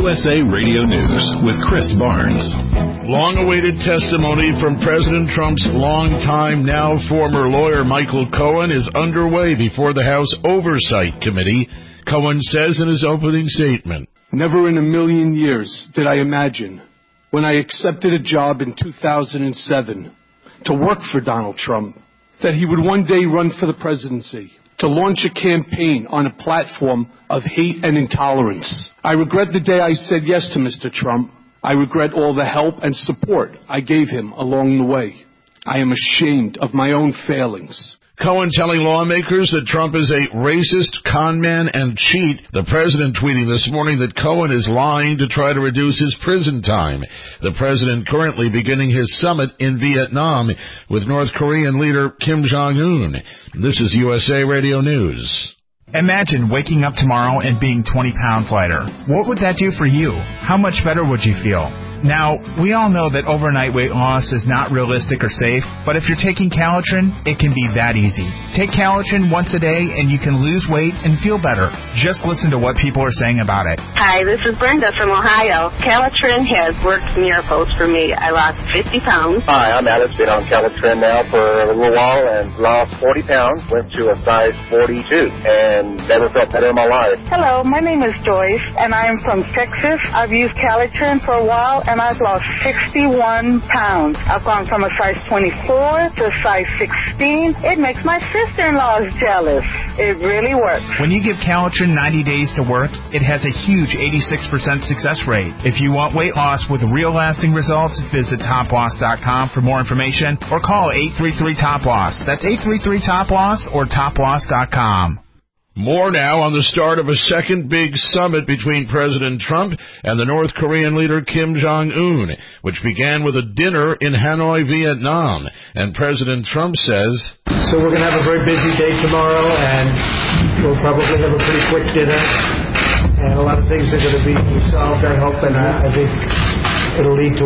USA Radio News with Chris Barnes. Long-awaited testimony from President Trump's longtime, now former lawyer Michael Cohen is underway before the House Oversight Committee. Cohen says in his opening statement, "Never in a million years did I imagine, when I accepted a job in 2007 to work for Donald Trump, that he would one day run for the presidency, to launch a campaign on a platform of hate and intolerance. I regret the day I said yes to Mr. Trump. I regret all the help and support I gave him along the way. I am ashamed of my own failings." Cohen telling lawmakers that Trump is a racist, conman, and cheat. The president tweeting this morning that Cohen is lying to try to reduce his prison time. The president currently beginning his summit in Vietnam with North Korean leader Kim Jong-un. This is USA Radio News. Imagine waking up tomorrow and being 20 pounds lighter. What would that do for you? How much better would you feel? Now, we all know that overnight weight loss is not realistic or safe, but if you're taking Calitrin, it can be that easy. Take Calitrin once a day and you can lose weight and feel better. Just listen to what people are saying about it. Hi, this is Brenda from Ohio. Calitrin has worked miracles for me. I lost 50 pounds. Hi, I'm Alice. Been on Calitrin now for a little while and lost 40 pounds. Went to a size 42 and never felt better in my life. Hello, my name is Joyce and I'm from Texas. I've used Calitrin for a while and I've lost 61 pounds. I've gone from a size 24 to a size 16. It makes my sister-in-laws jealous. It really works. When you give Calitrin 90 days to work, it has a huge 86% success rate. If you want weight loss with real lasting results, visit TopLoss.com for more information or call 833-TOP-LOSS. That's 833-TOP-LOSS or TopLoss.com. More now on the start of a second big summit between President Trump and the North Korean leader Kim Jong-un, which began with a dinner in Hanoi, Vietnam. And President Trump says, "So we're going to have a very busy day tomorrow, and we'll probably have a pretty quick dinner. And a lot of things are going to be solved, I hope, and I think it'll lead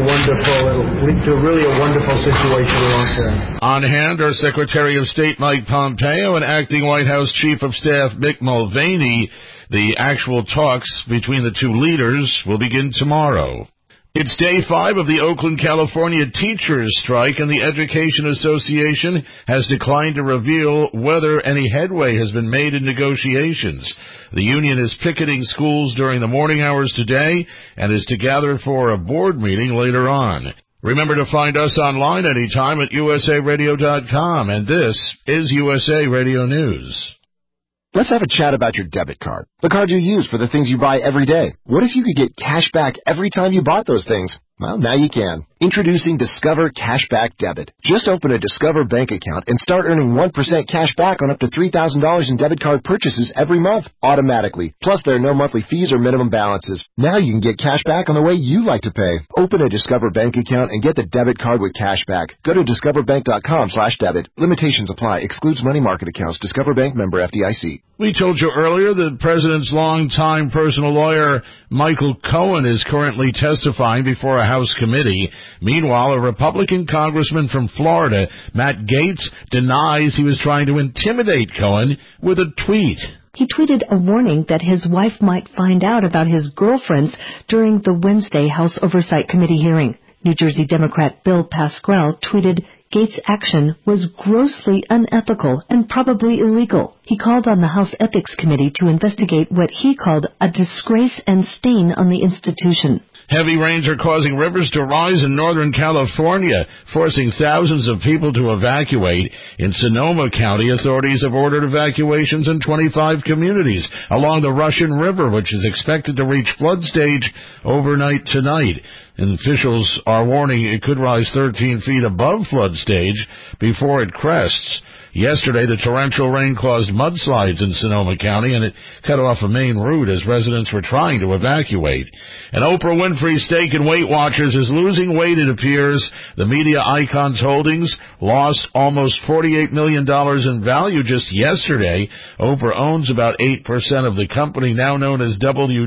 to really a wonderful situation long term." On hand are Secretary of State Mike Pompeo and Acting White House Chief of Staff Mick Mulvaney. The actual talks between the two leaders will begin tomorrow. It's day 5 of the Oakland, California teachers' strike, and the Education Association has declined to reveal whether any headway has been made in negotiations. The union is picketing schools during the morning hours today and is to gather for a board meeting later on. Remember to find us online anytime at usaradio.com, and this is USA Radio News. Let's have a chat about your debit card, the card you use for the things you buy every day. What if you could get cash back every time you bought those things? Well, now you can. Introducing Discover Cashback Debit. Just open a Discover bank account and start earning 1% cash back on up to $3,000 in debit card purchases every month, automatically. Plus, there are no monthly fees or minimum balances. Now you can get cash back on the way you like to pay. Open a Discover bank account and get the debit card with cash back. Go to discoverbank.com/debit. Limitations apply. Excludes money market accounts. Discover Bank, member FDIC. We told you earlier that the president's longtime personal lawyer, Michael Cohen, is currently testifying before a House committee. Meanwhile, a Republican congressman from Florida, Matt Gaetz, denies he was trying to intimidate Cohen with a tweet. He tweeted a warning that his wife might find out about his girlfriends during the Wednesday House Oversight Committee hearing. New Jersey Democrat Bill Pascrell tweeted, "Gaetz' action was grossly unethical and probably illegal." He called on the House Ethics Committee to investigate what he called a disgrace and stain on the institution. Heavy rains are causing rivers to rise in Northern California, forcing thousands of people to evacuate. In Sonoma County, authorities have ordered evacuations in 25 communities along the Russian River, which is expected to reach flood stage overnight tonight. And officials are warning it could rise 13 feet above flood stage before it crests. Yesterday, the torrential rain caused mudslides in Sonoma County, and it cut off a main route as residents were trying to evacuate. And Oprah Winfrey Steak and Weight Watchers is losing weight, it appears. The media icon's holdings lost almost $48 million in value just yesterday. Oprah owns about 8% of the company, now known as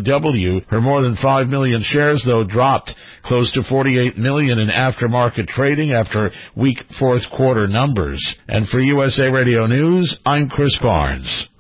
WW. Her more than 5 million shares, though, dropped close to $48 million in aftermarket trading after weak fourth quarter numbers. And for USA Radio News, I'm Chris Barnes.